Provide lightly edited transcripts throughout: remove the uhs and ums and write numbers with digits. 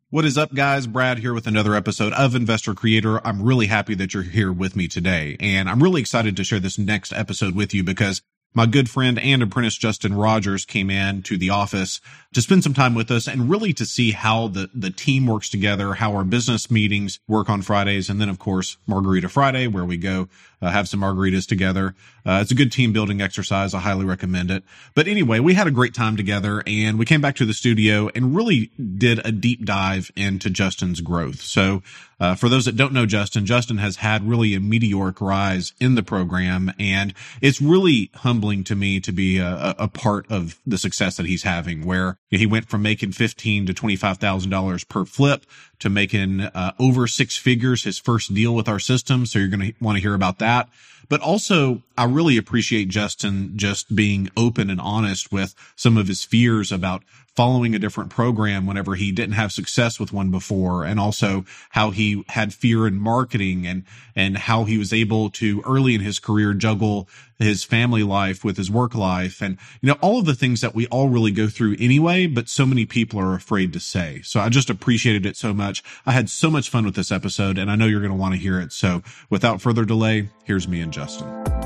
What is up, guys? Brad here with another episode of Investor Creator. I'm really happy that you're here with me today, and I'm really excited to share this next episode with you because my good friend and apprentice Justin Rogers came in to the office to spend some time with us and really to see how the team works together, how our business meetings work on Fridays, and then, of course, Margarita Friday, where we go have some margaritas together. It's a good team building exercise. I highly recommend it. But anyway, we had a great time together, and we came back to the studio and really did a deep dive into Justin's growth. So for those that don't know Justin has had really a meteoric rise in the program, and it's really humbling to me to be a part of the success that he's having, where he went from making $15,000 to $25,000 per flip to making over six figures his first deal with our system. So you're going to want to hear about that. But also, I really appreciate Justin just being open and honest with some of his fears about following a different program whenever he didn't have success with one before, and also how he had fear in marketing and how he was able to early in his career juggle his family life with his work life, and all of the things that we all really go through anyway, but so many people are afraid to say. So I just appreciated it so much. I had so much fun with this episode, and I know you're going to want to hear it. So without further delay, here's me and Justin.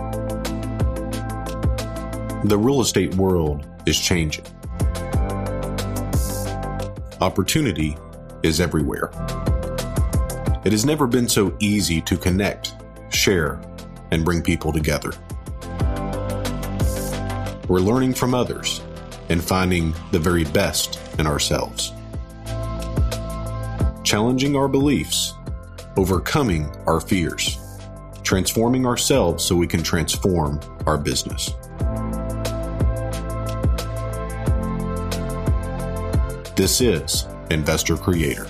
The real estate world is changing. Opportunity is everywhere. It has never been so easy to connect, share, and bring people together. We're learning from others and finding the very best in ourselves. Challenging our beliefs, overcoming our fears, transforming ourselves so we can transform our business. This is Investor Creator.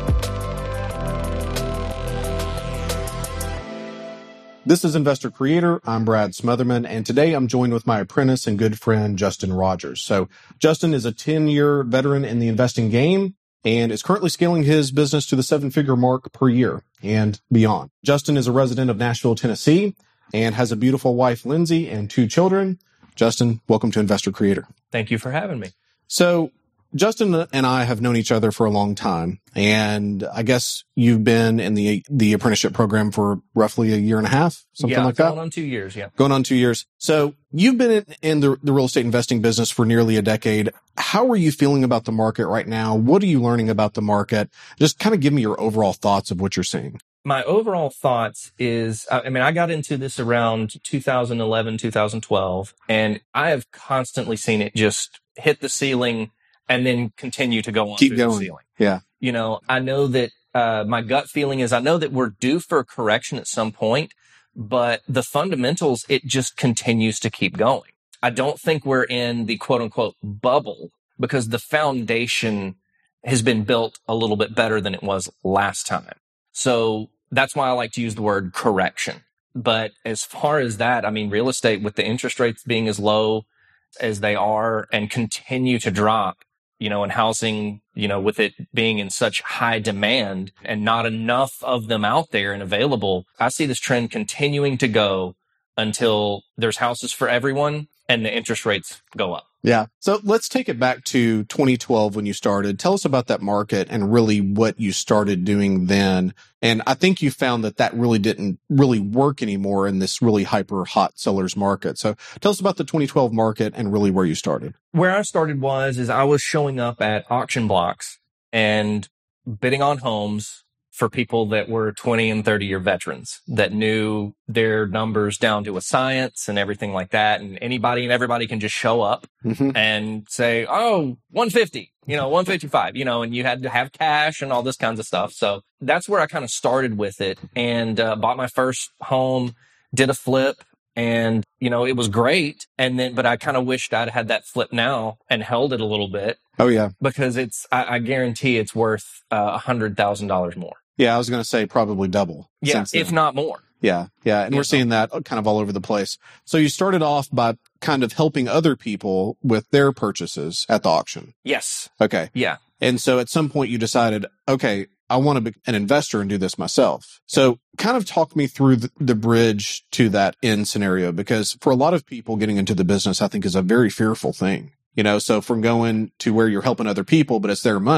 This is Investor Creator. I'm Brad Smotherman, and today I'm joined with my apprentice and good friend, Justin Rogers. So Justin is a 10-year veteran in the investing game and is currently scaling his business to the seven-figure mark per year and beyond. Justin is a resident of Nashville, Tennessee, and has a beautiful wife, Lindsay, and two children. Justin, welcome to Investor Creator. Thank you for having me. So Justin and I have known each other for a long time, and I guess you've been in the apprenticeship program for roughly a year and a half, something like that? Going on 2 years, yeah. Going on 2 years. So you've been in the real estate investing business for nearly a decade. How are you feeling about the market right now? What are you learning about the market? Just kind of give me your overall thoughts of what you're seeing. My overall thoughts is, I got into this around 2011, 2012, and I have constantly seen it just hit the ceiling and then continue to go on Keep through going. the ceiling. Yeah. I know that my gut feeling is I know that we're due for a correction at some point, but the fundamentals, it just continues to keep going. I don't think we're in the quote unquote bubble because the foundation has been built a little bit better than it was last time. So that's why I like to use the word correction. But as far as that, real estate with the interest rates being as low as they are and continue to drop, and housing, with it being in such high demand and not enough of them out there and available, I see this trend continuing to go until there's houses for everyone and the interest rates go up. Yeah. So let's take it back to 2012 when you started. Tell us about that market and really what you started doing then. And I think you found that really didn't really work anymore in this really hyper hot sellers market. So tell us about the 2012 market and really where you started. Where I started is I was showing up at auction blocks and bidding on homes for people that were 20 and 30-year veterans that knew their numbers down to a science and everything like that. And anybody and everybody can just show up and say, oh, 150, 155, and you had to have cash and all this kinds of stuff. So that's where I kind of started with it and bought my first home, did a flip. And, it was great. And then, but I kind of wished I'd had that flip now and held it a little bit. Oh, yeah. Because I guarantee it's worth $100,000 more. Yeah, I was going to say probably double. Yeah, if not more. Yeah. And we're seeing that kind of all over the place. So you started off by kind of helping other people with their purchases at the auction. Yes. Okay. Yeah. And so at some point you decided, okay, I want to be an investor and do this myself. So kind of talk me through the bridge to that end scenario, because for a lot of people getting into the business, I think is a very fearful thing. So from going to where you're helping other people, but it's their money,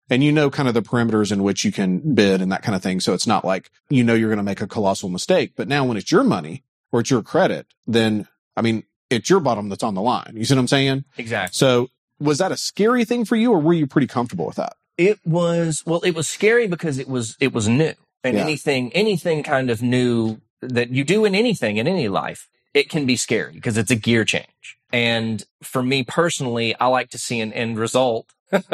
And you know kind of the perimeters in which you can bid and that kind of thing. So it's not like, you know, you're going to make a colossal mistake. But now when it's your money or it's your credit, then, I mean, it's your bottom that's on the line. You see what I'm saying? Exactly. So was that a scary thing for you, or were you pretty comfortable with that? It was scary because it was new. And anything kind of new that you do in anything, in any life, it can be scary because it's a gear change. And for me personally, I like to see an end result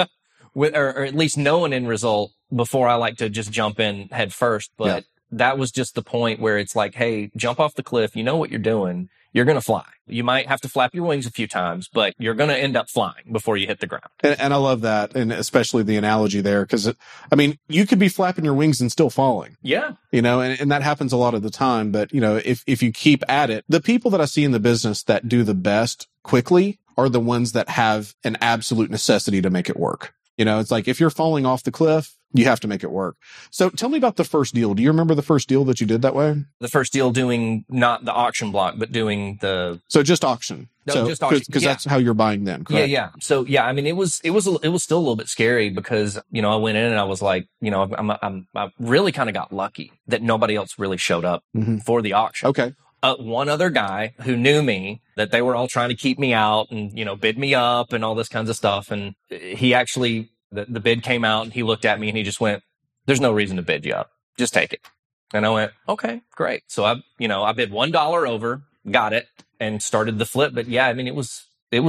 or at least know an end result before I like to just jump in head first. But that was just the point where it's like, hey, jump off the cliff. You know what you're doing. You're going to fly. You might have to flap your wings a few times, but you're going to end up flying before you hit the ground. And I love that. And especially the analogy there, because I mean, you could be flapping your wings and still falling. Yeah. You know, and that happens a lot of the time. But, you know, if you keep at it, the people that I see in the business that do the best quickly are the ones that have an absolute necessity to make it work. You know, it's like if you're falling off the cliff, you have to make it work. So tell me about the first deal. Do you remember the first deal that you did that way? The first deal doing not the auction block, but doing So just auction. No, just auction. Because that's how you're buying then, correct? Yeah. So yeah, I mean, it was still a little bit scary because, you know, I went in and I was like, you know, I really kind of got lucky that nobody else really showed up for the auction. Okay. One other guy who knew me, that they were all trying to keep me out and, you know, bid me up and all this kinds of stuff. And he actually, the bid came out and he looked at me and he just went, there's no reason to bid you up. Just take it. And I went, okay, great. So I bid $1 over, got it, and started the flip. But yeah, I mean, it was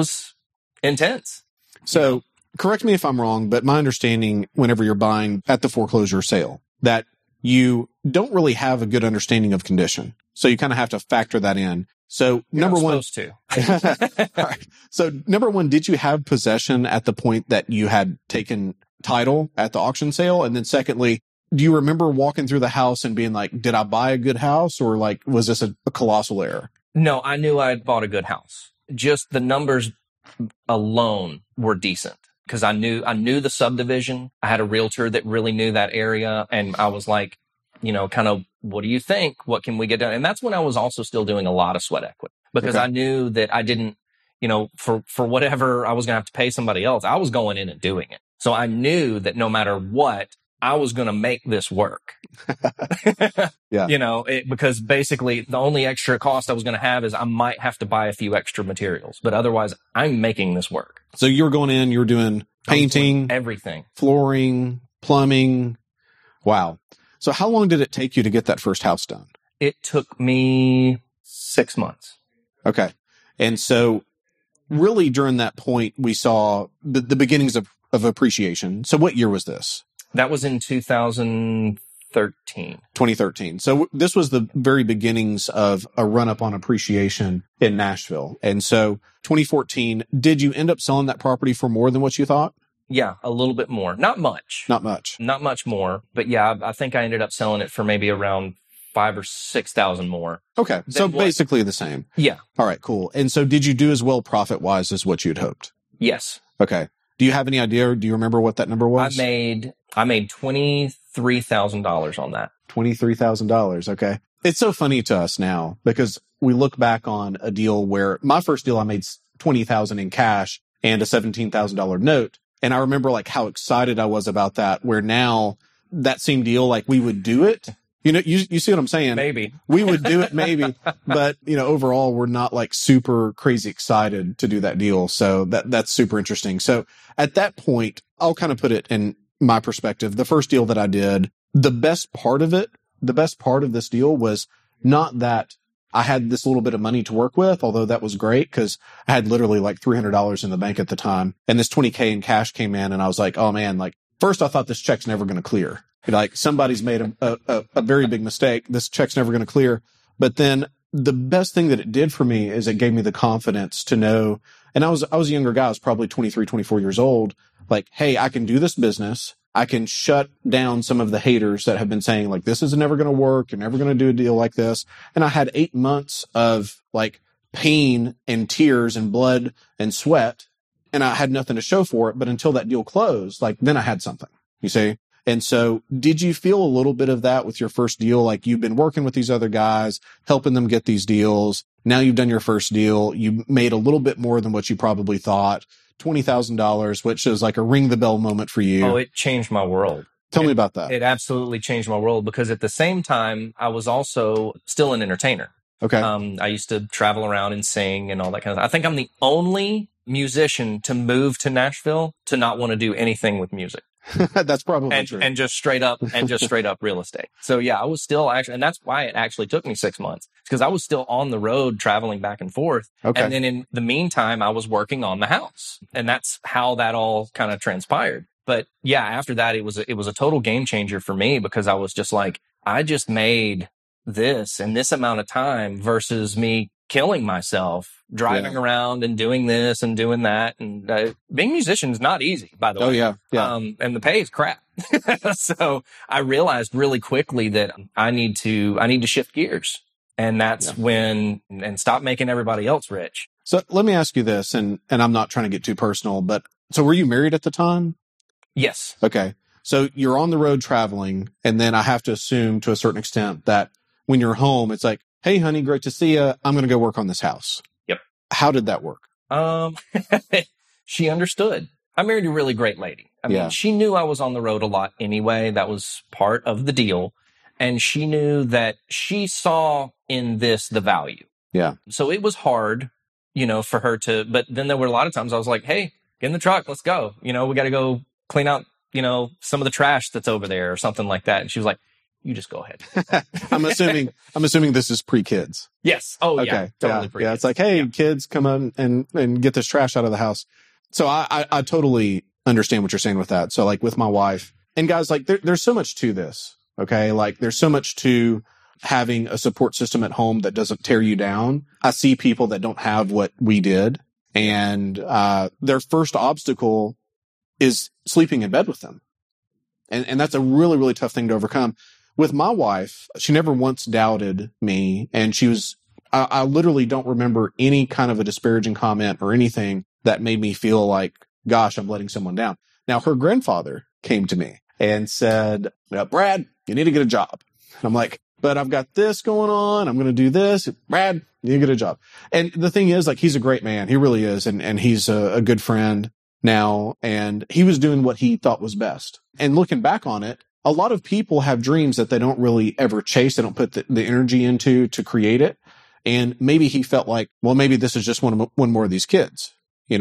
intense. So correct me if I'm wrong, but my understanding whenever you're buying at the foreclosure sale, that you don't really have a good understanding of condition. So you kind of have to factor that in. So number one, to. All right. So number one, did you have possession at the point that you had taken title at the auction sale? And then secondly, do you remember walking through the house and being like, did I buy a good house, or like, was this a colossal error? No, I knew I had bought a good house. Just the numbers alone were decent because I knew the subdivision. I had a realtor that really knew that area. And I was like, you know, kind of, what do you think? What can we get done? And that's when I was also still doing a lot of sweat equity because I knew that I didn't, you know, for whatever I was going to have to pay somebody else, I was going in and doing it. So I knew that no matter what, I was going to make this work. Yeah. You know, because basically the only extra cost I was going to have is I might have to buy a few extra materials, but otherwise I'm making this work. So you were going in, you were doing painting, everything, flooring, plumbing. Wow. So how long did it take you to get that first house done? It took me 6 months. Okay. And so really during that point, we saw the beginnings of appreciation. So what year was this? That was in 2013. 2013. So this was the very beginnings of a run up on appreciation in Nashville. And so 2014, did you end up selling that property for more than what you thought? Yeah, a little bit more. Not much. Not much more. But yeah, I think I ended up selling it for maybe around $5,000 or $6,000 more. Okay. So basically the same. Yeah. All right, cool. And so did you do as well profit wise as what you'd hoped? Yes. Okay. Do you have any idea, or do you remember what that number was? I made $23,000 on that. $23,000. Okay. It's so funny to us now because we look back on a deal where my first deal, I made $20,000 in cash and a $17,000 note. And I remember like how excited I was about that, where now that same deal, like we would do it. You know, you see what I'm saying? Maybe. We would do it maybe, but you know, overall we're not like super crazy excited to do that deal. So that's super interesting. So at that point, I'll kind of put it in my perspective. The first deal that I did, the best part of this deal was not that I had this little bit of money to work with, although that was great because I had literally like $300 in the bank at the time. And this $20,000 in cash came in and I was like, oh man, like first I thought this check's never going to clear. Like somebody's made a very big mistake. This check's never going to clear. But then the best thing that it did for me is it gave me the confidence to know. And I was a younger guy. I was probably 23, 24 years old. Like, hey, I can do this business. I can shut down some of the haters that have been saying like, this is never going to work. You're never going to do a deal like this. And I had 8 months of like pain and tears and blood and sweat. And I had nothing to show for it. But until that deal closed, like then I had something, you see? And so did you feel a little bit of that with your first deal? Like you've been working with these other guys, helping them get these deals. Now you've done your first deal. You made a little bit more than what you probably thought. $20,000, which is like a ring the bell moment for you. Oh, it changed my world. Tell me about that. It absolutely changed my world because at the same time, I was also still an entertainer. Okay. I used to travel around and sing and all that kind of stuff. I think I'm the only musician to move to Nashville to not want to do anything with music. That's probably true. And just straight up real estate. So yeah, I was still actually, and that's why it actually took me 6 months because I was still on the road traveling back and forth. Okay. And then in the meantime, I was working on the house, and that's how that all kind of transpired. But yeah, after that, it was a total game changer for me because I was just like, I just made this in this amount of time versus me killing myself, driving around and doing this and doing that. And being a musician is not easy, by the way. Oh, yeah. Yeah. And the pay is crap. So I realized really quickly that I need to shift gears. And that's when, and stop making everybody else rich. So let me ask you this, and I'm not trying to get too personal, but so were you married at the time? Yes. Okay. So you're on the road traveling, and then I have to assume to a certain extent that when you're home, it's like, hey, honey, great to see you. I'm going to go work on this house. Yep. How did that work? She understood. I married a really great lady. I mean, she knew I was on the road a lot anyway. That was part of the deal. And she knew that she saw in this the value. Yeah. So it was hard, for her to, but then there were a lot of times I was like, hey, get in the truck. Let's go. We got to go clean out, some of the trash that's over there or something like that. And she was like, you just go ahead. I'm assuming this is pre-kids. Yes. Oh, okay. Yeah. Totally pre-kids. Yeah. It's like, hey, kids, come on and get this trash out of the house. So I totally understand what you're saying with that. So like with my wife and guys, like there's so much to this. Okay. Like there's so much to having a support system at home that doesn't tear you down. I see people that don't have what we did, and their first obstacle is sleeping in bed with them. And that's a really, really tough thing to overcome. With my wife, she never once doubted me, and I literally don't remember any kind of a disparaging comment or anything that made me feel like, gosh, I'm letting someone down. Now, her grandfather came to me and said, Brad, you need to get a job. And I'm like, but I've got this going on. I'm going to do this. Brad, you need to get a job. And the thing is, like, he's a great man. He really is. And he's a good friend now. And he was doing what he thought was best. And looking back on it, a lot of people have dreams that they don't really ever chase. They don't put the energy into to create it. And maybe he felt like, well, maybe this is just one more of these kids.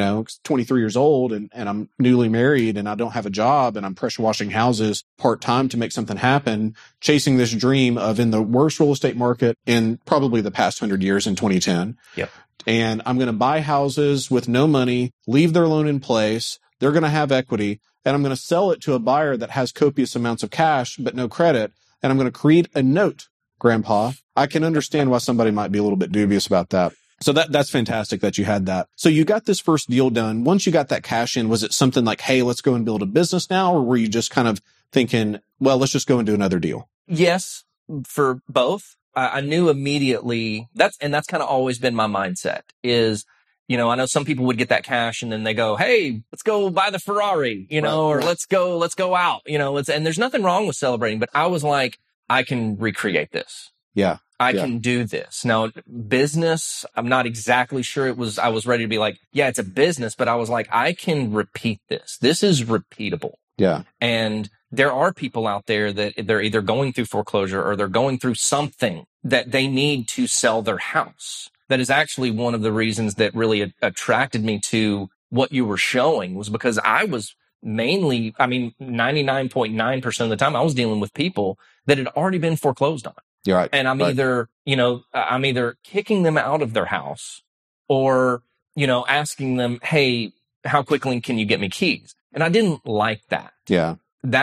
23 years old and I'm newly married and I don't have a job and I'm pressure washing houses part-time to make something happen, chasing this dream of in the worst real estate market in probably the past 100 years in 2010. Yep. And I'm going to buy houses with no money, leave their loan in place. They're going to have equity, and I'm going to sell it to a buyer that has copious amounts of cash, but no credit. And I'm going to create a note, Grandpa. I can understand why somebody might be a little bit dubious about that. So that's fantastic that you had that. So you got this first deal done. Once you got that cash in, was it something like, hey, let's go and build a business now? Or were you just kind of thinking, well, let's just go and do another deal? Yes, for both. I knew immediately that's kind of always been my mindset is, I know some people would get that cash and then they go, hey, let's go buy the Ferrari, or let's go out, and there's nothing wrong with celebrating, but I was like, I can recreate this. Yeah. I can do this. Now, business, I'm not exactly sure I was ready to be like, yeah, it's a business, but I was like, I can repeat this. This is repeatable. Yeah. And there are people out there that they're either going through foreclosure or they're going through something that they need to sell their house. That is actually one of the reasons that really attracted me to what you were showing was because I was mainly, 99.9% of the time I was dealing with people that had already been foreclosed on. You're right. And I'm either kicking them out of their house or, asking them, hey, how quickly can you get me keys? And I didn't like that. Yeah.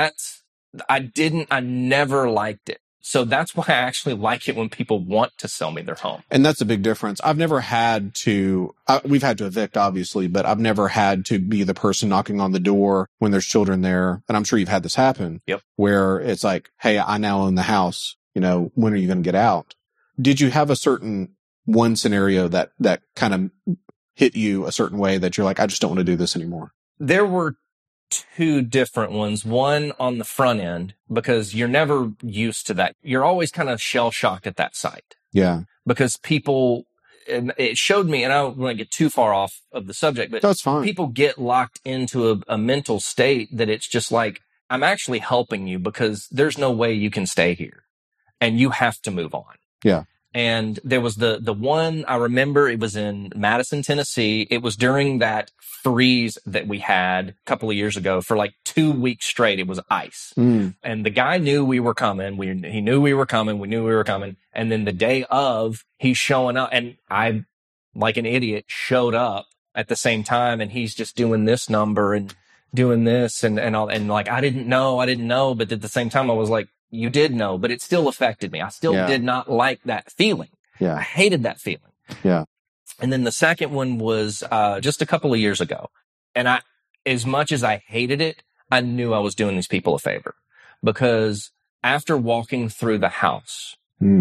I never liked it. So that's why I actually like it when people want to sell me their home. And that's a big difference. I've never had to, we've had to evict obviously, but I've never had to be the person knocking on the door when there's children there. And I'm sure you've had this happen. Yep. Where it's like, hey, I now own the house. When are you going to get out? Did you have a certain one scenario that kind of hit you a certain way that you're like, I just don't want to do this anymore? There were two different ones. One on the front end, because you're never used to that. You're always kind of shell shocked at that site. Yeah. Because people, it showed me, and I don't want to get too far off of the subject, but That's fine. people get locked into a mental state that it's just like, I'm actually helping you because there's no way you can stay here and you have to move on. Yeah. And there was the one I remember, it was in Madison, Tennessee. It was during that freeze that we had a couple of years ago for like 2 weeks straight. It was ice. And the guy knew we were coming. He knew we were coming. We knew we were coming. And then the day of, he's showing up, and I, like an idiot, showed up at the same time, and he's just doing this number and doing this and all. And like, I didn't know. But at the same time, I was like, you did know, but it still affected me. I still did not like that feeling. Yeah. I hated that feeling. Yeah. And then the second one was just a couple of years ago. And as much as I hated it, I knew I was doing these people a favor, because after walking through the house,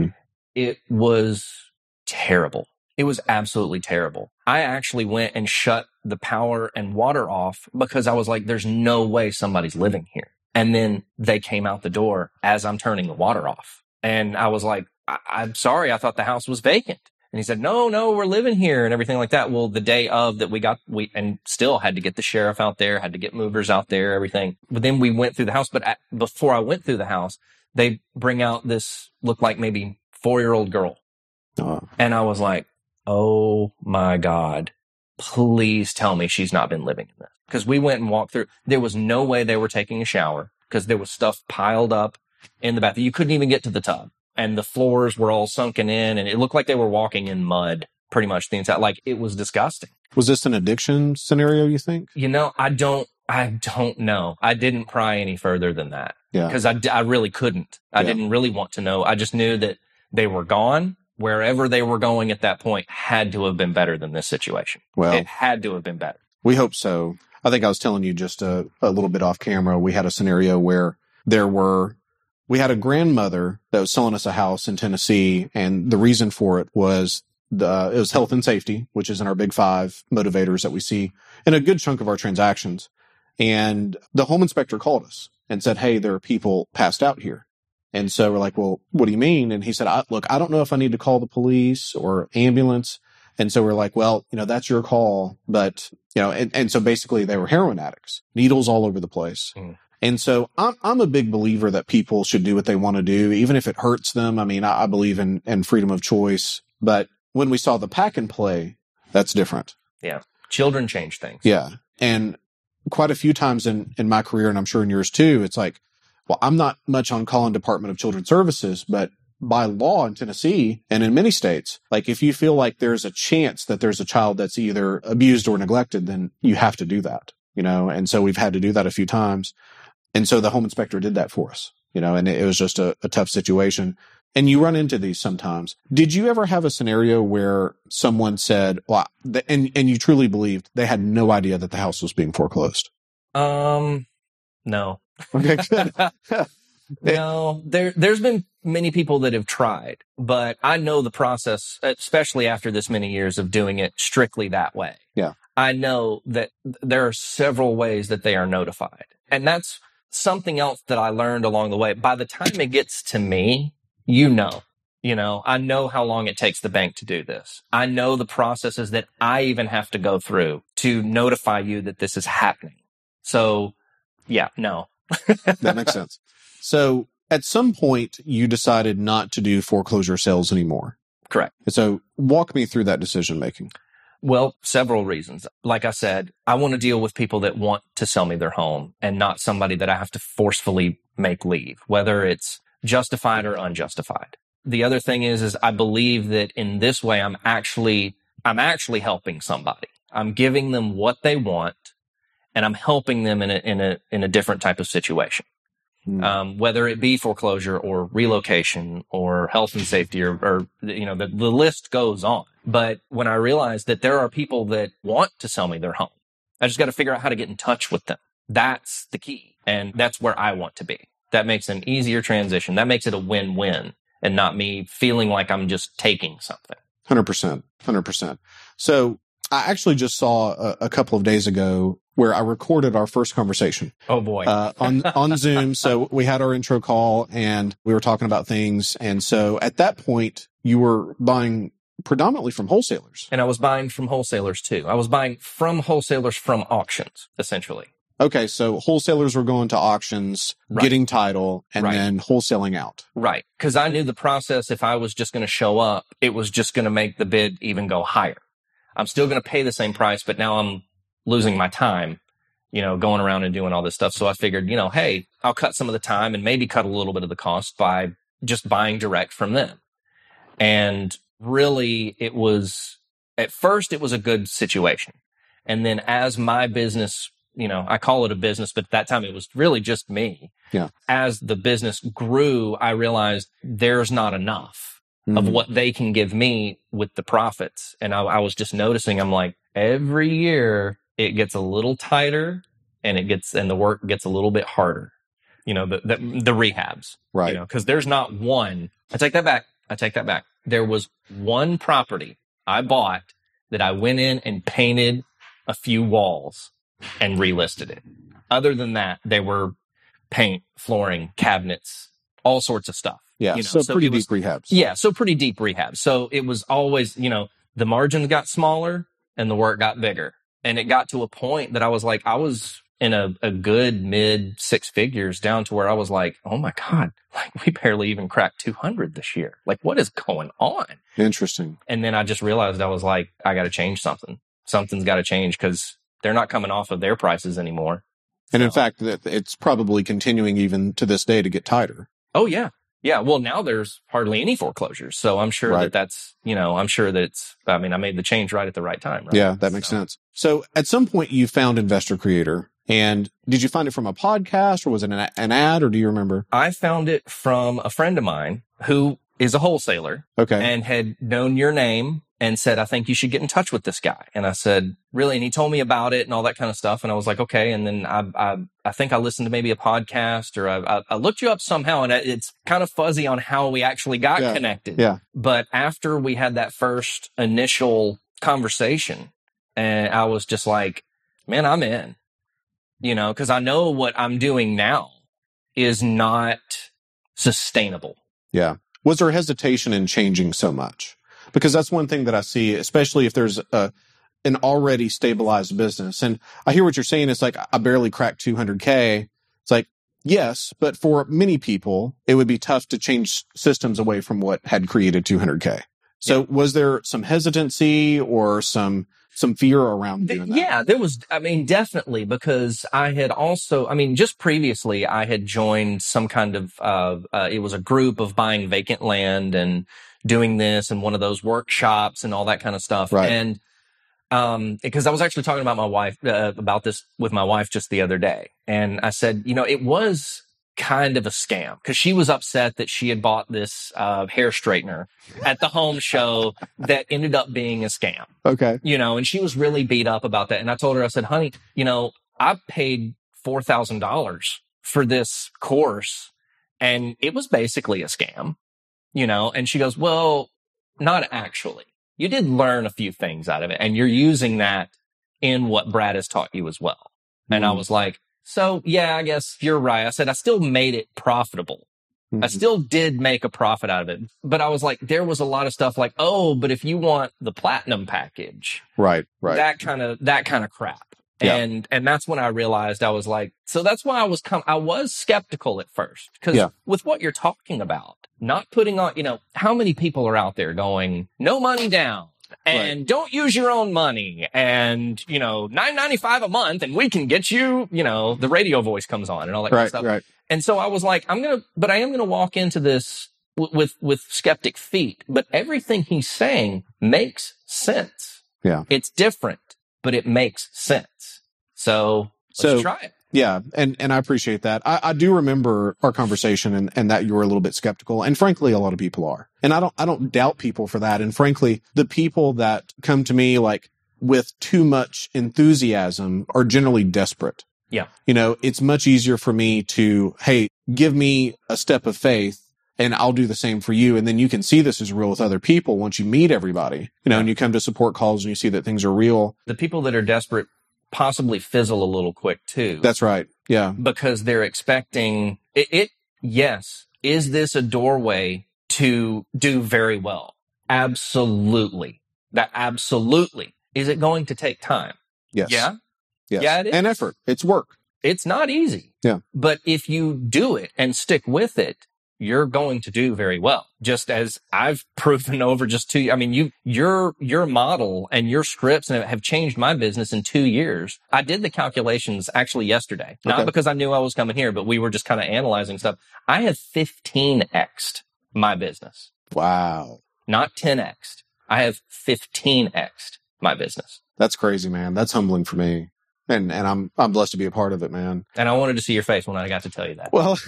it was terrible. It was absolutely terrible. I actually went and shut the power and water off because I was like, there's no way somebody's living here. And then they came out the door as I'm turning the water off. And I was like, I'm sorry, I thought the house was vacant. And he said, no, we're living here and everything like that. Well, the day of that we still had to get the sheriff out there, had to get movers out there, everything. But then we went through the house. But before I went through the house, they bring out this looked like maybe 4-year-old girl. And I was like, oh my God, please tell me she's not been living in this. Because we went and walked through. There was no way they were taking a shower because there was stuff piled up in the bathroom. You couldn't even get to the tub. And the floors were all sunken in, and it looked like they were walking in mud pretty much the entire, like, it was disgusting. Was this an addiction scenario, you think? You know, I don't know. I didn't pry any further than that. Yeah. Because I really couldn't. I didn't really want to know. I just knew that they were gone. Wherever they were going at that point had to have been better than this situation. Well, it had to have been better. We hope so. I think I was telling you just a little bit off camera. We had a scenario where we had a grandmother that was selling us a house in Tennessee, and the reason for it was it was health and safety, which is in our big 5 motivators that we see in a good chunk of our transactions. And the home inspector called us and said, hey, there are people passed out here. And so we're like, well, what do you mean? And he said, look, I don't know if I need to call the police or ambulance. And so we're like, well, that's your call. But, and so basically they were heroin addicts, needles all over the place. And so I'm a big believer that people should do what they want to do, even if it hurts them. I mean, I believe in freedom of choice. But when we saw the pack and play, that's different. Yeah. Children change things. Yeah. And quite a few times in my career, and I'm sure in yours too, it's like, well, I'm not much on calling Department of Children's Services, but by law in Tennessee and in many states, like if you feel like there's a chance that there's a child that's either abused or neglected, then you have to do that, and so we've had to do that a few times. And so the home inspector did that for us, and it was just a tough situation. And you run into these sometimes. Did you ever have a scenario where someone said, well, and you truly believed they had no idea that the house was being foreclosed? No. Okay, good. No, there's been many people that have tried, but I know the process, especially after this many years of doing it strictly that way. Yeah. I know that there are several ways that they are notified. And that's something else that I learned along the way. By the time it gets to me, I know how long it takes the bank to do this. I know the processes that I even have to go through to notify you that this is happening. So yeah, no. That makes sense. So at some point you decided not to do foreclosure sales anymore. Correct. So walk me through that decision making. Well, several reasons. Like I said, I want to deal with people that want to sell me their home and not somebody that I have to forcefully make leave, whether it's justified or unjustified. The other thing is I believe that in this way, I'm actually helping somebody. I'm giving them what they want, and I'm helping them in a different type of situation. Whether it be foreclosure or relocation or health and safety or the list goes on. But when I realized that there are people that want to sell me their home, I just got to figure out how to get in touch with them. That's the key. And that's where I want to be. That makes an easier transition. That makes it a win-win and not me feeling like I'm just taking something. 100%. So I actually just saw a couple of days ago where I recorded our first conversation. Oh boy. On Zoom. So we had our intro call and we were talking about things. And so at that point you were buying predominantly from wholesalers. And I was buying from wholesalers too. I was buying from wholesalers from auctions, essentially. Okay, so wholesalers were going to auctions, Right. getting title, and Right. then wholesaling out. Right. Because I knew the process, if I was just going to show up, it was just going to make the bid even go higher. I'm still going to pay the same price, but now I'm losing my time, going around and doing all this stuff. So I figured, hey, I'll cut some of the time and maybe cut a little bit of the cost by just buying direct from them. And really, at first it was a good situation. And then as my business, I call it a business, but at that time it was really just me. Yeah. As the business grew, I realized there's not enough of what they can give me with the profits. And I was just noticing, I'm like, every year it gets a little tighter and the work gets a little bit harder. The rehabs, Right. Because there's not one. I take that back. There was one property I bought that I went in and painted a few walls and relisted it. Other than that, they were paint, flooring, cabinets, all sorts of stuff. Yeah. So pretty deep rehabs. Yeah. So pretty deep rehab. So it was always, the margins got smaller and the work got bigger. And it got to a point that I was like, I was in a good mid six figures down to where I was like, oh my God, we barely even cracked 200 this year. What is going on? Interesting. And then I just realized I was like, I got to change something. Something's got to change because they're not coming off of their prices anymore. And in fact, it's probably continuing even to this day to get tighter. Oh, yeah. Yeah. Well, now there's hardly any foreclosures. So I'm sure Right. that's, I'm sure that I made the change right at the right time. Right? Yeah, that makes sense. So at some point you found Investor Creator, and did you find it from a podcast or was it an ad, or do you remember? I found it from a friend of mine who is a wholesaler Okay. and had known your name and said, I think you should get in touch with this guy. And I said, really? And he told me about it and all that kind of stuff. And I was like, okay. And then I think I listened to maybe a podcast, or I looked you up somehow, and it's kind of fuzzy on how we actually got connected. Yeah. But after we had that first initial conversation, and I was just like, man, I'm in, because I know what I'm doing now is not sustainable. Yeah. Was there hesitation in changing so much? Because that's one thing that I see, especially if there's an already stabilized business. And I hear what you're saying. It's like, I barely cracked 200K. It's like, yes, but for many people, it would be tough to change systems away from what had created 200K. So was there some hesitancy or some fear around doing that? Yeah, there was, definitely, because I had also, just previously I had joined some kind of, it was a group of buying vacant land and doing this and one of those workshops and all that kind of stuff. Right. And, because I was actually talking about my wife, about this with my wife just the other day. And I said, it was kind of a scam, because she was upset that she had bought this, hair straightener at the home show that ended up being a scam. Okay. And she was really beat up about that. And I told her, I said, honey, I paid $4,000 for this course and it was basically a scam, and she goes, well, not actually. You did learn a few things out of it and you're using that in what Brad has taught you as well. And I was like, so yeah, I guess you're right. I said, I still made it profitable. I still did make a profit out of it, but I was like, there was a lot of stuff like, oh, but if you want the platinum package, right, that kind of crap. Yeah. And that's when I realized, I was like, so that's why I was skeptical at first, because with what you're talking about, not putting on, how many people are out there going, no money down and don't use your own money and, $9.95 a month and we can get you, the radio voice comes on and all that kind of stuff. Right. And so I was like, I am going to walk into this with skeptic feet, but everything he's saying makes sense. Yeah. It's different, but it makes sense. So let's try it. Yeah. And I appreciate that. I do remember our conversation and that you were a little bit skeptical. And frankly, a lot of people are. And I don't doubt people for that. And frankly, the people that come to me with too much enthusiasm are generally desperate. Yeah. It's much easier for me to, hey, give me a step of faith and I'll do the same for you. And then you can see this is real with other people once you meet everybody, and you come to support calls and you see that things are real. The people that are desperate possibly fizzle a little quick too. That's right. Yeah. Because they're expecting it. Yes. Is this a doorway to do very well? Absolutely. That absolutely. Is it going to take time? Yes. Yeah. Yes. Yeah, it is. And effort. It's work. It's not easy. Yeah. But if you do it and stick with it, you're going to do very well. Just as I've proven over just 2 years. I mean, your model and your scripts have changed my business in 2 years. I did the calculations actually yesterday, not because I knew I was coming here, but we were just kind of analyzing stuff. I have 15x'd my business. Wow. Not 10x'd. I have 15x'd my business. That's crazy, man. That's humbling for me. And I'm blessed to be a part of it, man. And I wanted to see your face when I got to tell you that. Well,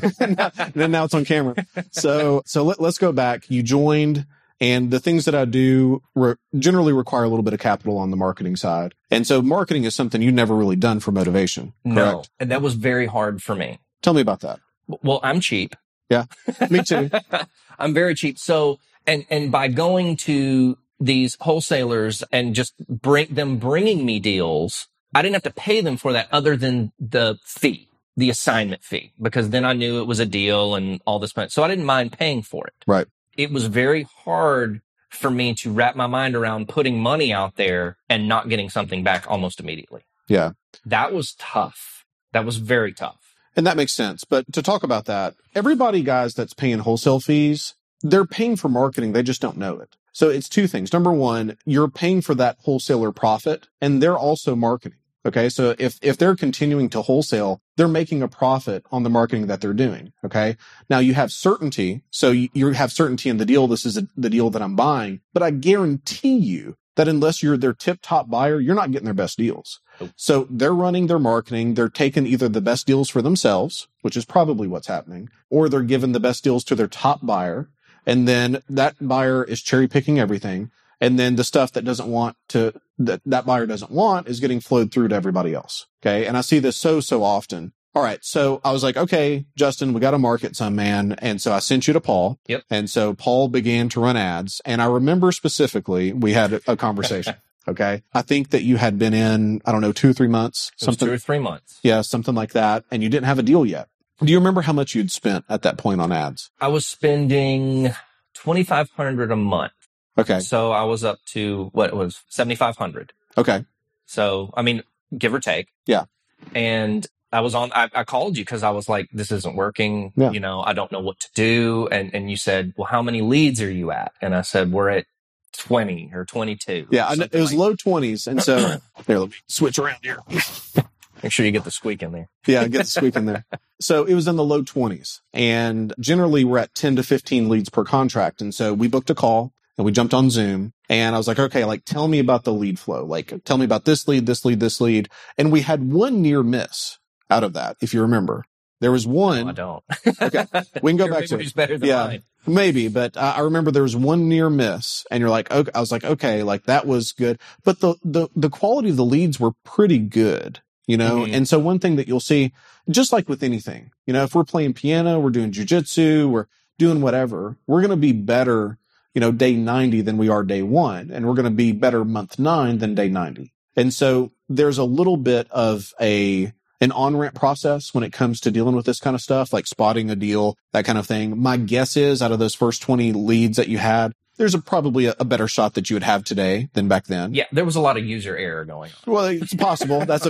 now it's on camera. So let's go back. You joined, and the things that I do generally require a little bit of capital on the marketing side. And so marketing is something you've never really done for motivation. Correct? No, and that was very hard for me. Tell me about that. Well, I'm cheap. Yeah, me too. I'm very cheap. So, and by going to these wholesalers and just bringing me deals, I didn't have to pay them for that other than the fee, the assignment fee, because then I knew it was a deal and all this. So I didn't mind paying for it. Right. It was very hard for me to wrap my mind around putting money out there and not getting something back almost immediately. Yeah. That was tough. That was very tough. And that makes sense. But to talk about that, everybody, guys, that's paying wholesale fees, they're paying for marketing. They just don't know it. So it's two things. Number one, you're paying for that wholesaler profit, and they're also marketing. Okay. So if they're continuing to wholesale, they're making a profit on the marketing that they're doing. Okay. Now you have certainty. So you have certainty in the deal. This is the deal that I'm buying, but I guarantee you that unless you're their tip top buyer, you're not getting their best deals. So they're running their marketing. They're taking either the best deals for themselves, which is probably what's happening, or they're giving the best deals to their top buyer. And then that buyer is cherry picking everything. And then the stuff that that buyer doesn't want is getting flowed through to everybody else. Okay. And I see this so often. All right. So I was like, okay, Justin, we got to market some, man. And so I sent you to Paul. Yep. And so Paul began to run ads. And I remember specifically, we had a conversation. Okay. I think that you had been in, I don't know, 2 or 3 months. It was 2 or 3 months. Yeah. Something like that. And you didn't have a deal yet. Do you remember how much you'd spent at that point on ads? I was spending $2,500 a month. Okay. So I was up to what it was, $7,500. Okay. So, I mean, give or take. Yeah. And I called you because I was like, this isn't working. Yeah. You know, I don't know what to do. And you said, well, how many leads are you at? And I said, we're at 20 or 22. Yeah. It was low 20s. And so there, let me switch around here. Make sure you get the squeak in there. Yeah, get the squeak in there. So it was in the low 20s. And generally we're at 10 to 15 leads per contract. And so we booked a call and we jumped on Zoom, and I was like, okay, like, tell me about the lead flow. Like, tell me about this lead, this lead, this lead. And we had one near miss out of that. If you remember, there was one. No, I don't. Okay. We can go back to it. Better than mine. Maybe, but I remember there was one near miss, and you're like, okay, I was like, okay, like that was good. But the quality of the leads were pretty good. You know, and so one thing that you'll see, just like with anything, you know, if we're playing piano, we're doing jujitsu, we're doing whatever, we're going to be better, you know, day 90 than we are day 1. And we're going to be better month 9 than day 90. And so there's a little bit of an on-ramp process when it comes to dealing with this kind of stuff, like spotting a deal, that kind of thing. My guess is out of those first 20 leads that you had, there's probably a better shot that you would have today than back then. Yeah, there was a lot of user error going on. Well, it's possible. That's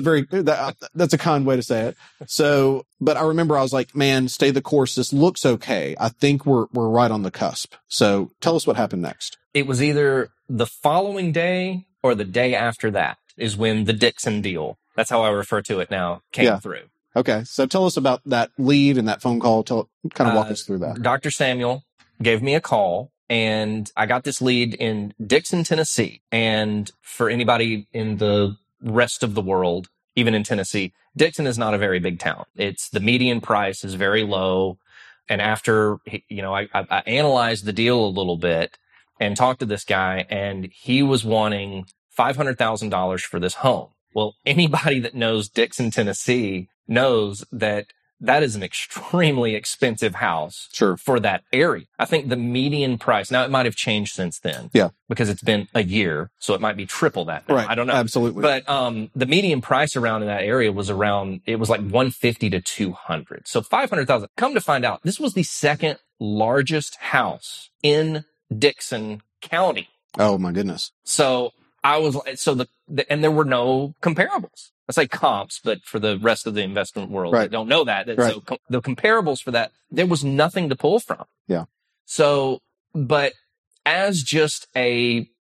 a kind way to say it. So, but I remember I was like, man, stay the course. This looks okay. I think we're right on the cusp. So tell us what happened next. It was either the following day or the day after that is when the Dixon deal, that's how I refer to it now, came through. Okay. So tell us about that lead and that phone call. Kind of walk us through that. Dr. Samuel gave me a call. And I got this lead in Dixon, Tennessee. And for anybody in the rest of the world, even in Tennessee, Dixon is not a very big town. The median price is very low. And after, you know, I analyzed the deal a little bit and talked to this guy, and he was wanting $500,000 for this home. Well, anybody that knows Dixon, Tennessee knows that is an extremely expensive house for that area. I think the median price, now it might have changed since then. Yeah. Because it's been a year, so it might be triple that now. Right. I don't know. Absolutely. But the median price around in that area was like 150 to 200. So 500,000. Come to find out, this was the second largest house in Dixon county. Oh my goodness. So I was and there were no comparables. I say comps, but for the rest of the investment world, Right. they don't know that. Right. So the comparables for that, there was nothing to pull from. Yeah. So, but as just a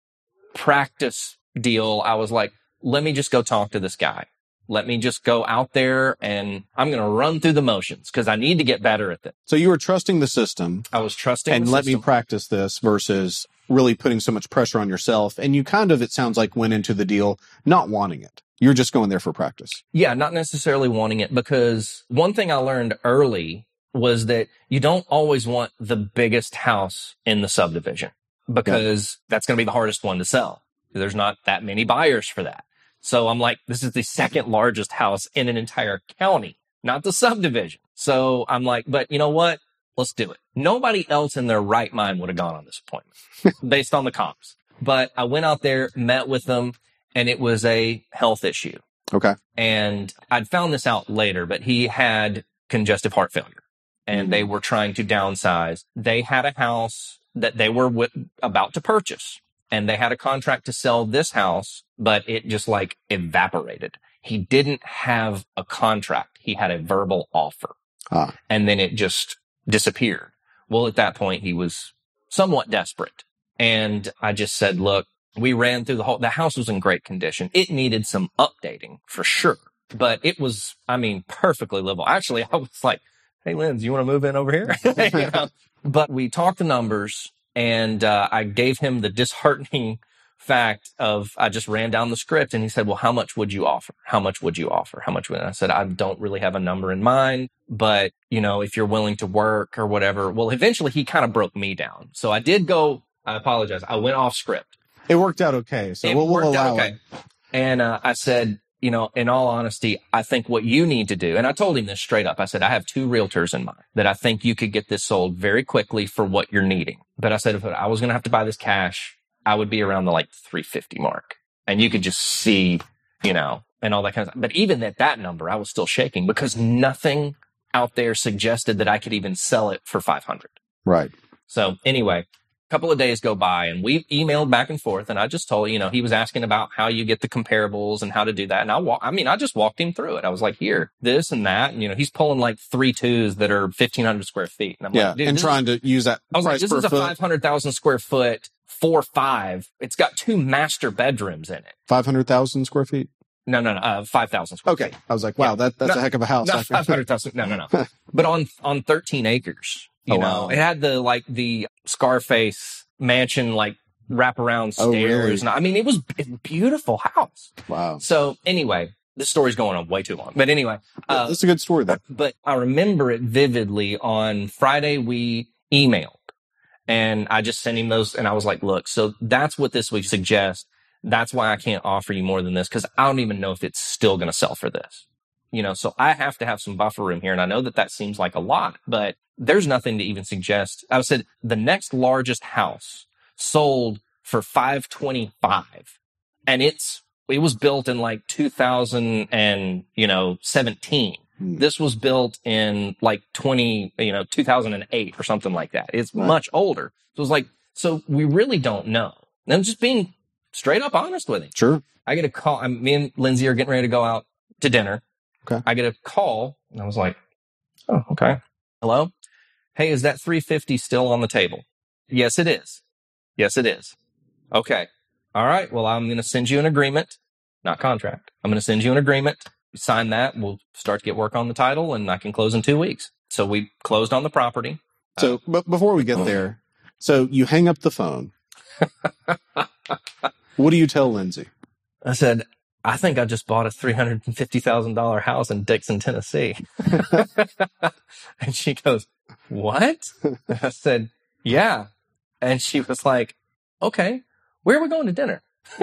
practice deal, I was like, let me just go talk to this guy. Let me just go out there and I'm going to run through the motions because I need to get better at this. So you were trusting the system. I was trusting and the let system. me practice this versus really putting so much pressure on yourself. And you kind of, it sounds like, went into the deal not wanting it. You're just going there for practice. Yeah, not necessarily wanting it, because one thing I learned early was that you don't always want the biggest house in the subdivision, because that's going to be the hardest one to sell. There's not that many buyers for that. So I'm like, this is the second largest house in an entire county, not the subdivision. So I'm like, but you know what? Let's do it. Nobody else in their right mind would have gone on this appointment based on the comps. But I went out there, met with them, and it was a health issue. Okay. And I'd found this out later, but he had congestive heart failure and they were trying to downsize. They had a house that they were about to purchase, and they had a contract to sell this house, but it just like evaporated. He didn't have a contract. He had a verbal offer. And then it just disappeared. Well, at that point, he was somewhat desperate. And I just said, look, we ran through the house was in great condition. It needed some updating for sure, but it was, perfectly livable. Actually, I was like, hey, Linz, you want to move in over here? You know? But we talked the numbers, and I gave him the disheartening fact of, I just ran down the script, and he said, well, how much would you offer? How much would you offer? How much would, I said, I don't really have a number in mind, but if you're willing to work or whatever. Well, eventually he kind of broke me down. So I did go, I apologize. I went off script. It worked out okay. So we'll allow it. And I said, in all honesty, I think what you need to do, and I told him this straight up. I said, I have 2 realtors in mind that I think you could get this sold very quickly for what you're needing. But I said, if I was going to have to buy this cash, I would be around the 350 mark. And you could just see, and all that kind of stuff. But even at that number, I was still shaking because nothing out there suggested that I could even sell it for 500. Right. So anyway, couple of days go by and we emailed back and forth, and I just told, he was asking about how you get the comparables and how to do that. And I just walked him through it. I was like, here, this and that. And, he's pulling 3 2s that are 1,500 square feet. And I'm like, dude, and trying to use that. I was like, this is a 500,000 square foot 4.5. It's got 2 master bedrooms in it. 500,000 square feet? No, 5,000 square feet. I was like, wow, that's a heck of a house. Not 500,000. No. But on 13 acres. It had the Scarface mansion, wraparound stairs. Really? And it was a beautiful house. Wow. So anyway, this story's going on way too long. But anyway. That's a good story though. But I remember it vividly. On Friday, we emailed and I just sent him those, and I was like, look, so that's what this would suggest. That's why I can't offer you more than this, because I don't even know if it's still going to sell for this. So I have to have some buffer room here. And I know that seems like a lot, but there's nothing to even suggest. I said the next largest house sold for $525, and it was built in 2017. This was built in 2008 or something like that. It's much older. So it was so we really don't know. And I'm just being straight up honest with him. Sure. I get a call. Me and Lindsay are getting ready to go out to dinner. Okay. I get a call, and I was like, oh, okay. Hello? Hey, is that 350 still on the table? Yes, it is. Yes, it is. Okay. All right. Well, I'm going to send you an agreement, not contract. I'm going to send you an agreement. You sign that. We'll start to get work on the title, and I can close in 2 weeks. So we closed on the property. So, but before we get there, so you hang up the phone. What do you tell Lindsay? I said, I think I just bought a $350,000 house in Dixon, Tennessee. And she goes, what? I said, yeah. And she was like, okay, where are we going to dinner?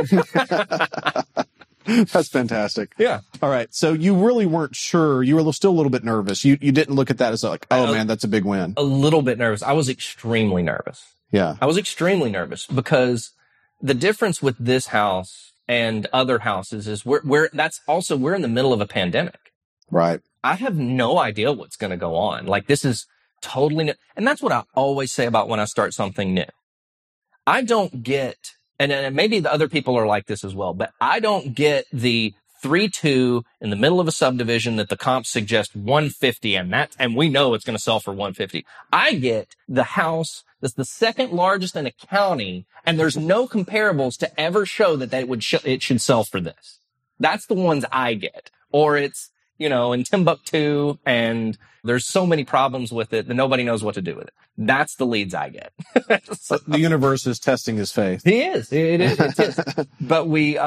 That's fantastic. Yeah. All right. So you really weren't sure. You were still a little bit nervous. You didn't look at that as oh man, that's a big win. A little bit nervous. I was extremely nervous. Yeah. I was extremely nervous because the difference with this house and other houses is we're in the middle of a pandemic. Right. I have no idea what's going to go on. This is totally new. And that's what I always say about when I start something new. I don't get, and maybe the other people are like this as well, but I don't get the 3-2 in the middle of a subdivision that the comps suggest 150 and we know it's going to sell for 150. I get the house that's the second largest in a county and there's no comparables to ever show that it should sell for this. That's the ones I get. Or it's, in Timbuktu and there's so many problems with it that nobody knows what to do with it. That's the leads I get. So, the universe is testing his faith. It is. But we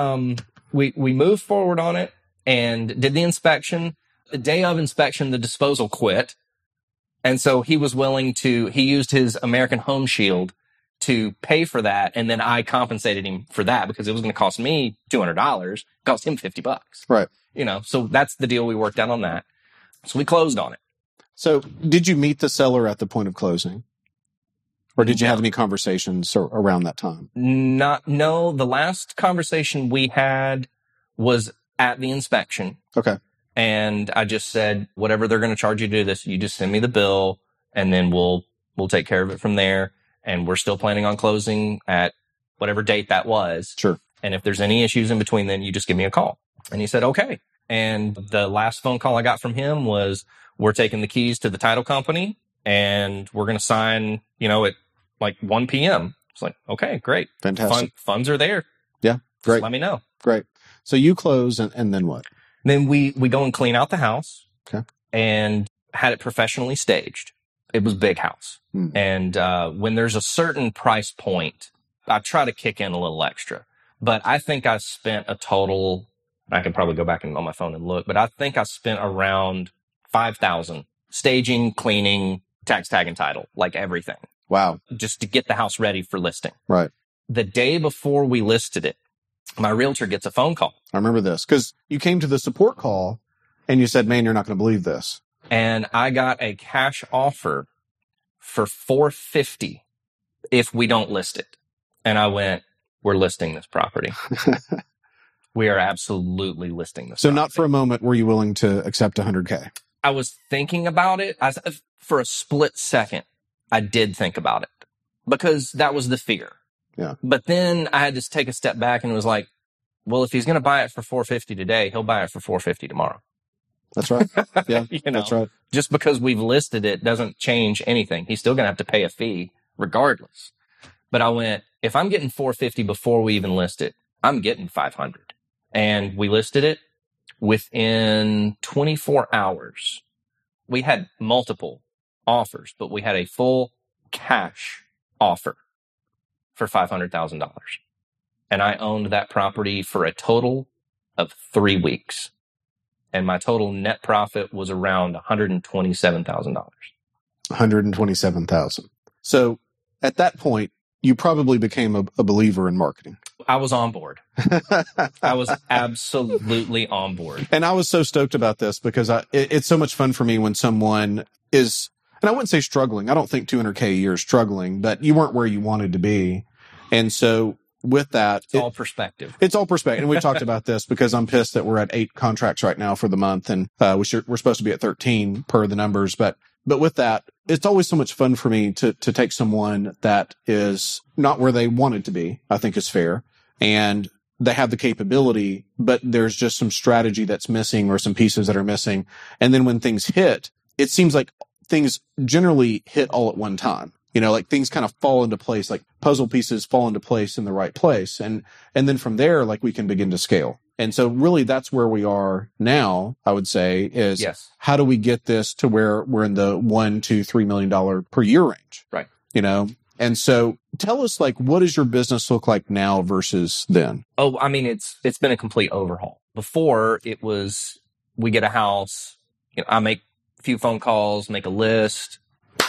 moved forward on it and did the inspection. The day of inspection, the disposal quit. And so he was he used his American Home Shield to pay for that. And then I compensated him for that because it was going to cost me $200, cost him $50. Right. So that's the deal we worked out on that. So we closed on it. So did you meet the seller at the point of closing? Or did you have any conversations around that time? No, the last conversation we had was at the inspection. Okay. And I just said, whatever they're going to charge you to do this, you just send me the bill and then we'll take care of it from there. And we're still planning on closing at whatever date that was. Sure. And if there's any issues in between, then you just give me a call. And he said, okay. And the last phone call I got from him was, we're taking the keys to the title company and we're going to sign, at like 1 p.m. It's like, okay, great. Fantastic. Funds are there. Yeah. Great. Just let me know. Great. So you close and then what? Then we go and clean out the house. Okay. And had it professionally staged. It was a big house. And when there's a certain price point, I try to kick in a little extra. But I think I spent a total, I can probably go back on my phone and look, but I think I spent around $5,000 staging, cleaning, tax tag and title, like everything. Wow. Just to get the house ready for listing. Right. The day before we listed it, my realtor gets a phone call. I remember this because you came to the support call and you said, man, you're not going to believe this. And I got a cash offer for $450 if we don't list it. And I went, we're listing this property. We are absolutely listing this So property. Not for a moment were you willing to accept $100K? I was thinking about it. For a split second, I did think about it because that was the fear. Yeah. But then I had to take a step back and was like, well, if he's going to buy it for $450 today, he'll buy it for $450 tomorrow. That's right. Yeah, that's right. Just because we've listed it doesn't change anything. He's still going to have to pay a fee regardless. But I went, if I'm getting $450 before we even list it, I'm getting $500. And we listed it within 24 hours. We had multiple offers, but we had a full cash offer for $500,000. And I owned that property for a total of 3 weeks. And my total net profit was around $127,000. $127,000. So at that point, you probably became a believer in marketing. I was on board. I was absolutely on board. And I was so stoked about this because it's so much fun for me when someone is, and I wouldn't say struggling. I don't think $200K a year is struggling, but you weren't where you wanted to be. And so with that, it's all perspective. It's all perspective. And we talked about this because I'm pissed that we're at 8 contracts right now for the month. And, we're supposed to be at 13 per the numbers. But with that, it's always so much fun for me to take someone that is not where they wanted to be, I think is fair. And they have the capability, but there's just some strategy that's missing or some pieces that are missing. And then when things hit, it seems like things generally hit all at one time. Like things kind of fall into place, like puzzle pieces fall into place in the right place. And then from there, like we can begin to scale. And so really that's where we are now, I would say, is yes. How do we get this to where we're in the $1 to $3 million per year range? Right. And so tell us, like, what does your business look like now versus then? Oh, I mean, it's been a complete overhaul. Before it was, we get a house, I make a few phone calls, make a list,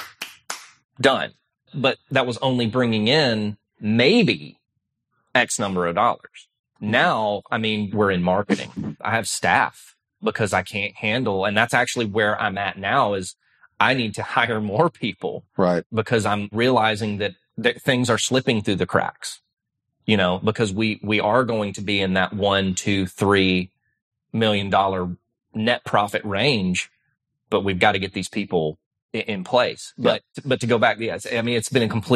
done. But that was only bringing in maybe X number of dollars. Now, I mean, we're in marketing. I have staff because I can't handle, and that's actually where I'm at now is I need to hire more people. Right. Because I'm realizing that things are slipping through the cracks, because we are going to be in that $1, $2, $3 million net profit range, but we've got to get these people in place. Yeah. But to go back, yes, I mean, it's been a complete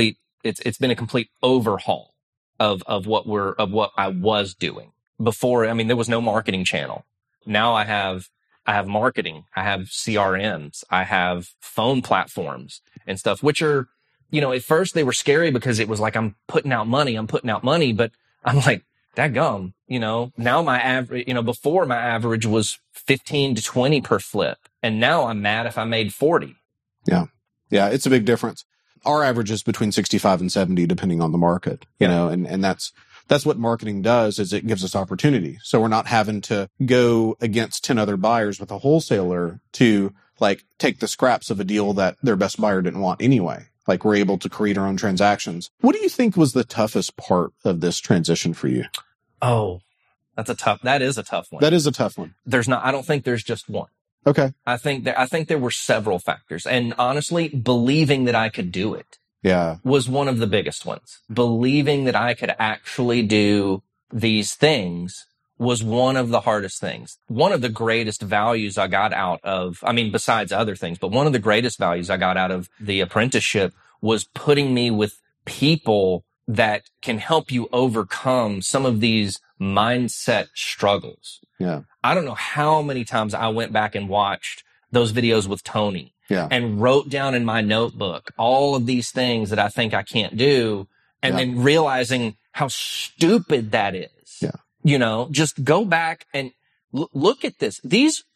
it's been a complete overhaul of what I was doing before. I mean, there was no marketing channel. Now I have marketing, I have CRMs, I have phone platforms and stuff, which are, at first they were scary because it was like, I'm putting out money, but I'm like, dadgum, now my average, before my average was 15 to 20 per flip. And now I'm mad if I made 40. Yeah. Yeah. It's a big difference. Our average is between 65 and 70, depending on the market, and that's what marketing does, is it gives us opportunity. So we're not having to go against 10 other buyers with a wholesaler to like take the scraps of a deal that their best buyer didn't want anyway. Like we're able to create our own transactions. What do you think was the toughest part of this transition for you? Oh, that is a tough one. That is a tough one. I don't think there's just one. Okay. I think there were several factors, and honestly, believing that I could do it. Yeah. Was one of the biggest ones. Believing that I could actually do these things was one of the hardest things. One of the greatest values I got out of, besides other things, but one of the greatest values I got out of the apprenticeship was putting me with people that can help you overcome some of these mindset struggles. Yeah. I don't know how many times I went back and watched those videos with Tony. Yeah. And wrote down in my notebook all of these things that I think I can't do. And then realizing how stupid that is. Yeah. Just go back and look at this.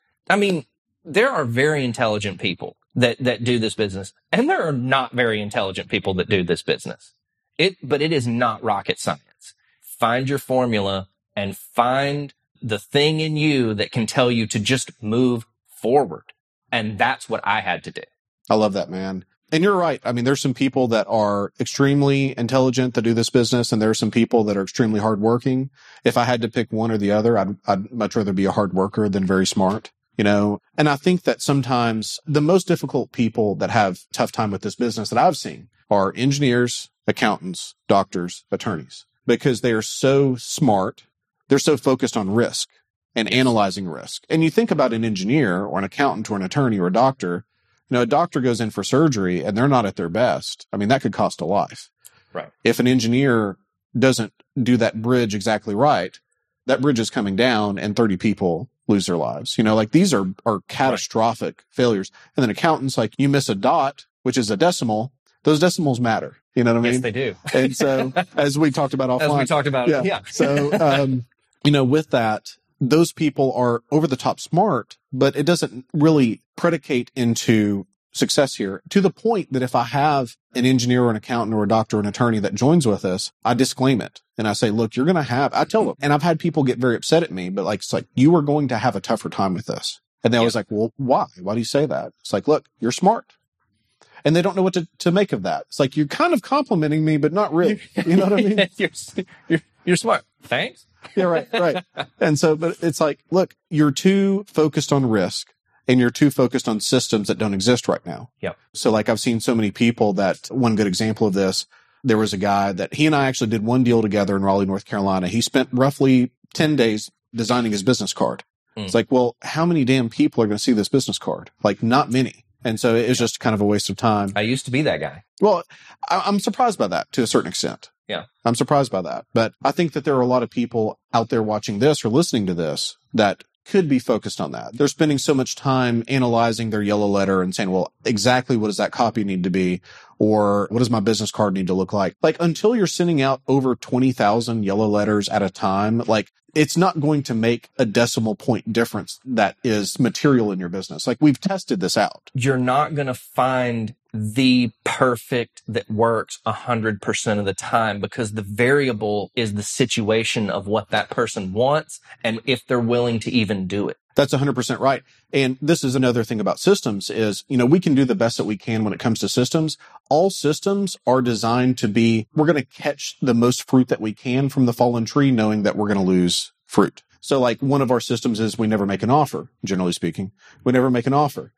There are very intelligent people that do this business, and there are not very intelligent people that do this business. But it is not rocket science. Find your formula and find the thing in you that can tell you to just move forward. And that's what I had to do. I love that, man. And you're right. There's some people that are extremely intelligent that do this business, and there are some people that are extremely hardworking. If I had to pick one or the other, I'd much rather be a hard worker than very smart, And I think that sometimes the most difficult people that have tough time with this business that I've seen are engineers, accountants, doctors, attorneys, because they are so smart. They're so focused on risk and analyzing risk. And you think about an engineer or an accountant or an attorney or a doctor, a doctor goes in for surgery and they're not at their best. That could cost a life. Right. If an engineer doesn't do that bridge exactly right, that bridge is coming down and 30 people lose their lives. These are catastrophic failures. And then accountants, like you miss a dot, which is a decimal, those decimals matter. You know what I mean? Yes, they do. And so as we talked about offline. Yeah. So, with that, those people are over the top smart, but it doesn't really predicate into success here, to the point that if I have an engineer or an accountant or a doctor or an attorney that joins with us, I disclaim it. And I say, look, you're going to I tell them, and I've had people get very upset at me, but it's like, you are going to have a tougher time with this. And they always like, well, why? Why do you say that? It's like, look, you're smart. And they don't know what to make of that. It's like, you're kind of complimenting me, but not really. You know what I mean? You're smart. Thanks. Yeah, right. And so, but it's like, look, you're too focused on risk and you're too focused on systems that don't exist right now. Yep. So like I've seen so many people that one good example of this, there was a guy that he and I actually did one deal together in Raleigh, North Carolina. He spent roughly 10 days designing his business card. It's like, well, how many damn people are going to see this business card? Like not many. And so it was just kind of a waste of time. I used to be that guy. Well, I'm surprised by that to a certain extent. Yeah. I'm surprised by that. But I think that there are a lot of people out there watching this or listening to this that could be focused on that. They're spending so much time analyzing their yellow letter and saying, well, exactly what does that copy need to be? Or what does my business card need to look like? Like until you're sending out over 20,000 yellow letters at a time, like it's not going to make a decimal point difference that is material in your business. Like we've tested this out. You're not going to find the perfect that works 100% of the time, because the variable is the situation of what that person wants and if they're willing to even do it. That's 100% right. And this is another thing about systems is, we can do the best that we can when it comes to systems. All systems are designed to be, we're going to catch the most fruit that we can from the fallen tree, knowing that we're going to lose fruit. So like one of our systems is we never make an offer, generally speaking. We never make an offer.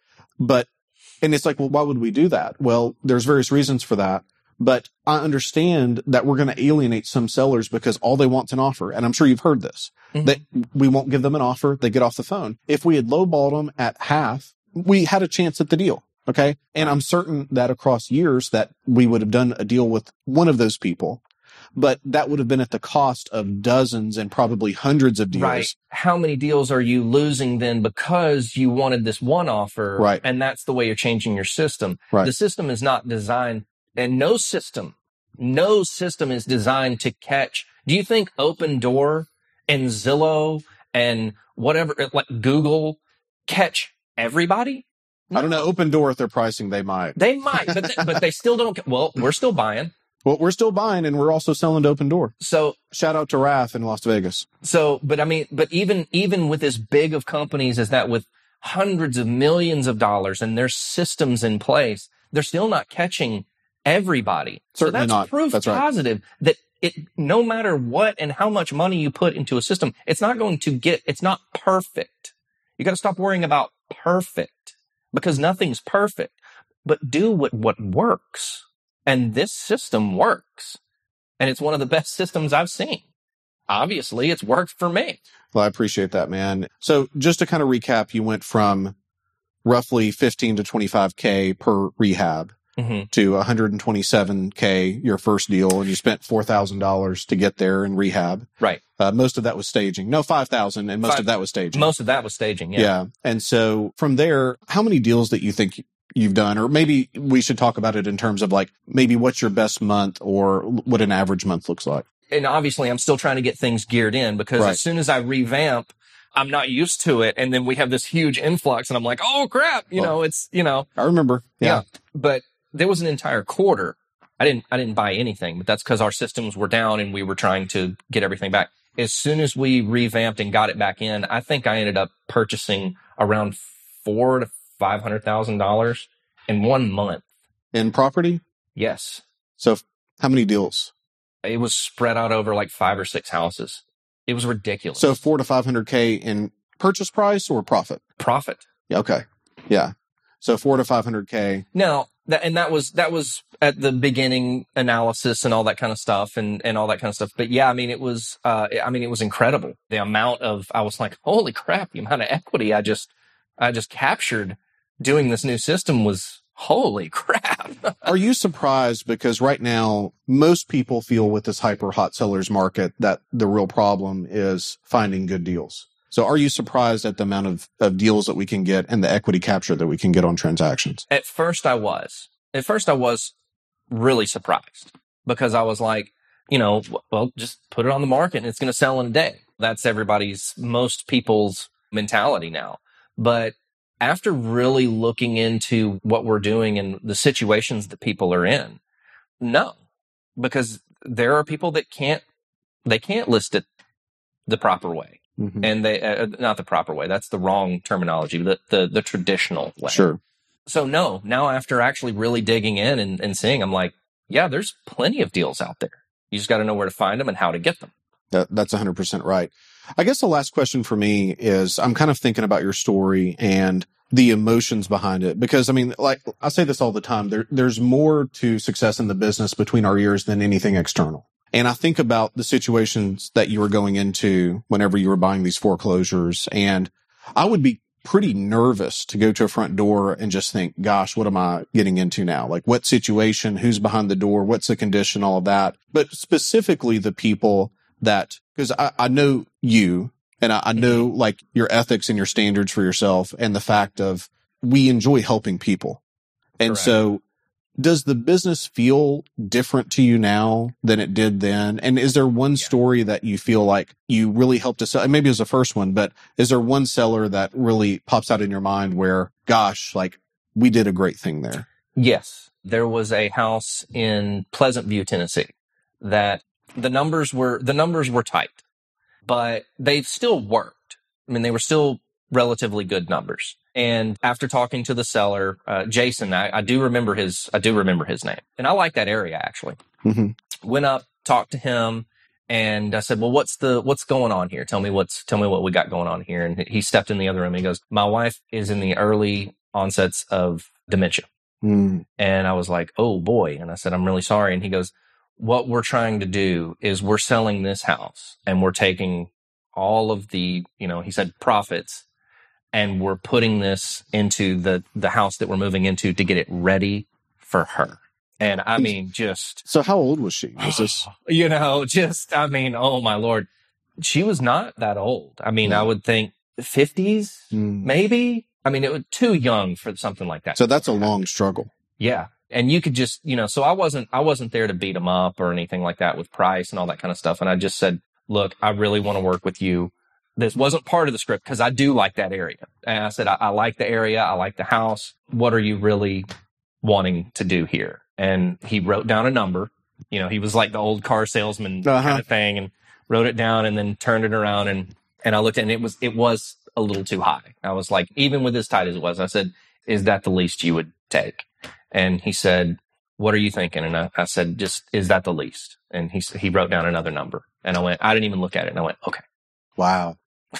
And it's like, well, why would we do that? Well, there's various reasons for that. But I understand that we're going to alienate some sellers because all they want is an offer. And I'm sure you've heard this. Mm-hmm. That we won't give them an offer. They get off the phone. If we had lowballed them at half, we had a chance at the deal. Okay. And I'm certain that across years that we would have done a deal with one of those people, but that would have been at the cost of dozens and probably hundreds of deals. Right. How many deals are you losing then because you wanted this one offer? Right. And that's the way you're changing your system. Right. The system is not designed, and no system is designed to catch. Do you think Open Door and Zillow and whatever, like Google, catch everybody? No. I don't know. Open Door, if they're pricing, they might. They might, but they still don't. Well, we're still buying. Well, we're still buying, and we're also selling to Open Door. So shout out to Raph in Las Vegas. So, but I mean, but even with as big of companies as that, with hundreds of millions of dollars and their systems in place, they're still not catching everybody. Certainly so that's not. Proof that's right. positive that it, no matter what and how much money you put into a system, it's not perfect. You got to stop worrying about perfect, because nothing's perfect, but do what works. And this system works. And it's one of the best systems I've seen. Obviously, it's worked for me. Well, I appreciate that, man. So just to kind of recap, you went from roughly 15 to 25K per rehab to 127K your first deal, and you spent $4,000 to get there in rehab. Right. Most of that was staging. No, 5,000, and most of that was staging. Most of that was staging, yeah. Yeah. And so from there, how many deals that you think you've done, or maybe we should talk about it in terms of like maybe what's your best month or what an average month looks like? And obviously I'm still trying to get things geared in, because as soon as I revamp, I'm not used to it. And then we have this huge influx and I'm like, oh crap, I remember. Yeah. But there was an entire quarter. I didn't buy anything, but that's because our systems were down and we were trying to get everything back. As soon as we revamped and got it back in, I think I ended up purchasing around $400,000 to $500,000 in 1 month. In property? Yes. So how many deals? It was spread out over like 5 or 6 houses. It was ridiculous. So 400 to 500K in purchase price or profit? Profit. Yeah. Okay. Yeah. So 400 to 500K. Now, that was at the beginning analysis and all that kind of stuff and all that kind of stuff. But yeah, it was incredible. The amount I was like, holy crap, the amount of equity I just captured doing this new system was holy crap. Are you surprised? Because right now, most people feel with this hyper hot sellers market that the real problem is finding good deals. So are you surprised at the amount of deals that we can get and the equity capture that we can get on transactions? At first I was really surprised, because I was like, well, just put it on the market and it's going to sell in a day. That's most people's mentality now. But after really looking into what we're doing and the situations that people are in, no, because there are people that can't list it the proper way. Mm-hmm. And they, not the proper way. That's the wrong terminology. The traditional way. Sure. So no, now after actually really digging in and seeing, I'm like, yeah, there's plenty of deals out there. You just got to know where to find them and how to get them. That's 100% right. I guess the last question for me is I'm kind of thinking about your story and the emotions behind it, because like I say this all the time, there's more to success in the business between our ears than anything external. And I think about the situations that you were going into whenever you were buying these foreclosures, and I would be pretty nervous to go to a front door and just think, gosh, what am I getting into now? Like what situation, who's behind the door, what's the condition, all of that. But specifically the people that, because I know you, and I know like your ethics and your standards for yourself, and the fact of we enjoy helping people. And Correct. So does the business feel different to you now than it did then? And is there one story that you feel like you really helped to sell? Maybe it was the first one, but is there one seller that really pops out in your mind where, gosh, like we did a great thing there? Yes. There was a house in Pleasant View, Tennessee that the numbers were tight, but they still worked. They were still relatively good numbers. And after talking to the seller, Jason, I do remember his name, and I like that area actually. Mm-hmm. Went up, talked to him, and I said, "Well, what's going on here? Tell me what we got going on here." And he stepped in the other room. And he goes, "My wife is in the early onsets of dementia." Mm. And I was like, "Oh boy!" And I said, "I'm really sorry." And he goes, "What we're trying to do is we're selling this house, and we're taking all of the, he said, profits." and we're putting this into the house that we're moving into to get it ready for her. And I mean, just... So how old was she? Was this... oh my Lord. She was not that old. I mean, I would think 50s, maybe. I mean, it was too young for something like that. So that's a long struggle. Yeah. And you could just, so I wasn't there to beat him up or anything like that with price and all that kind of stuff. And I just said, look, I really want to work with you. This wasn't part of the script because I do like that area. And I said, I like the area. I like the house. What are you really wanting to do here? And he wrote down a number. He was like the old car salesman kind of thing, and wrote it down and then turned it around. And I looked at it, and it was a little too high. I was like, even with as tight as it was, I said, is that the least you would take? And he said, what are you thinking? And I said, just, is that the least? And he wrote down another number, and I didn't even look at it. And I went, okay. Wow.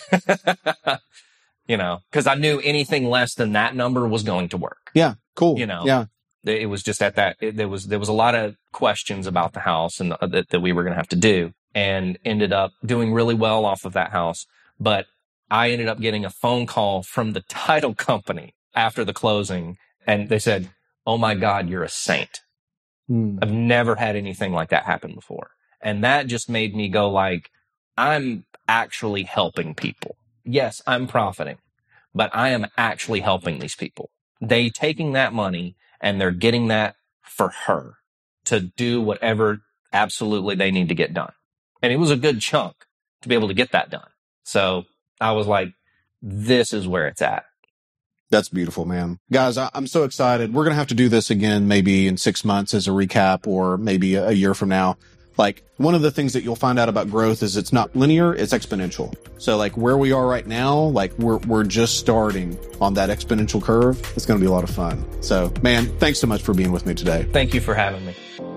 Cause I knew anything less than that number was going to work. Yeah. Cool. Yeah. It was just at that, there was a lot of questions about the house and that we were going to have to do, and ended up doing really well off of that house. But I ended up getting a phone call from the title company after the closing, and they said, oh my God, you're a saint. I've never had anything like that happen before. And that just made me go like, I'm actually helping people. Yes, I'm profiting, but I am actually helping these people. They taking that money and they're getting that for her to do whatever absolutely they need to get done. And it was a good chunk to be able to get that done. So I was like, this is where it's at. That's beautiful, man. Guys, I'm so excited. We're going to have to do this again, maybe in 6 months as a recap, or maybe a year from now. Like, one of the things that you'll find out about growth is it's not linear, it's exponential. So like where we are right now, like we're just starting on that exponential curve. It's going to be a lot of fun. So man, thanks so much for being with me today. Thank you for having me.